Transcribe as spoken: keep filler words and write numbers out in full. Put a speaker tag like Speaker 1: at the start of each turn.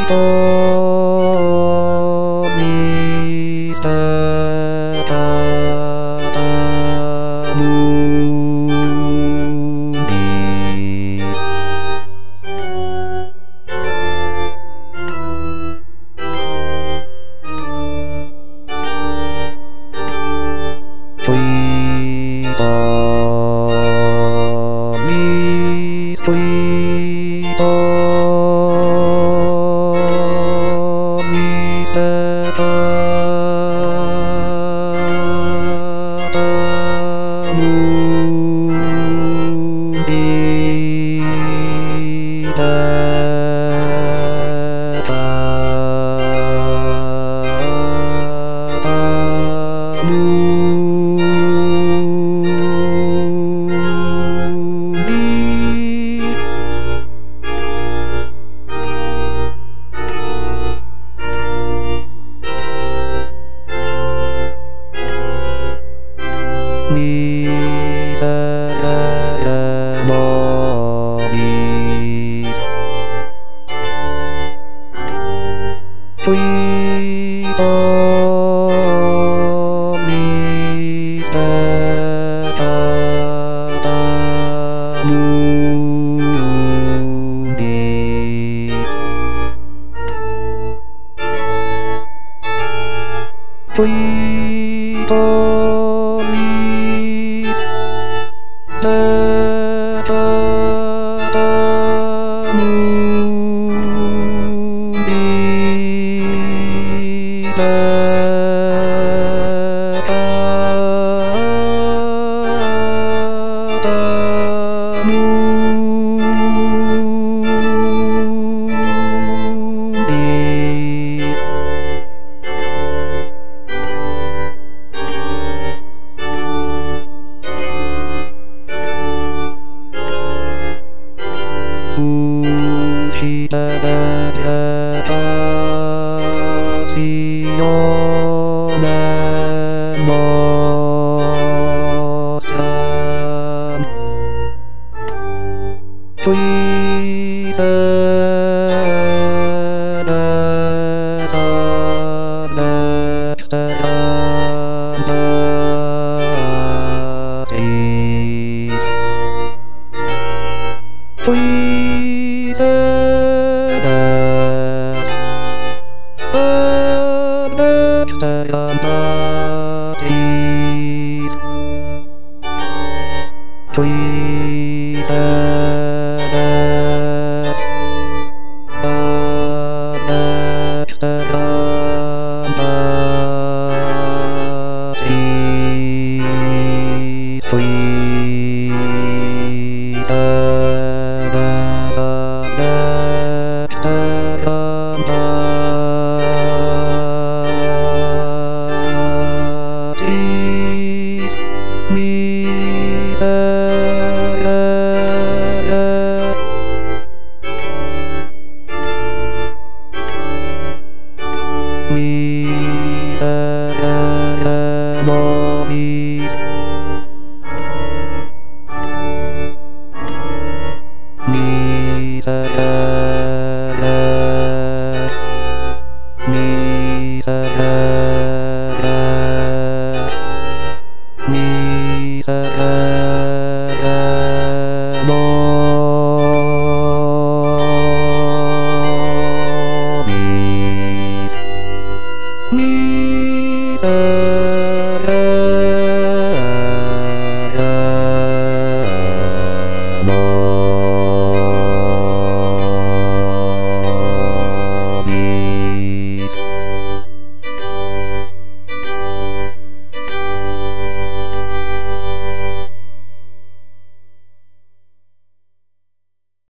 Speaker 1: み捨てた無にちょいとみちょいとみせたむにでたむにせれもみちょいとみせたむにちょいとみせたむにでたむにそして出たしよめもしたちょいせでされ捨てたまでちょいせでされ捨てたまでちょいせでされ捨てたまでちょいせでされ捨てたまで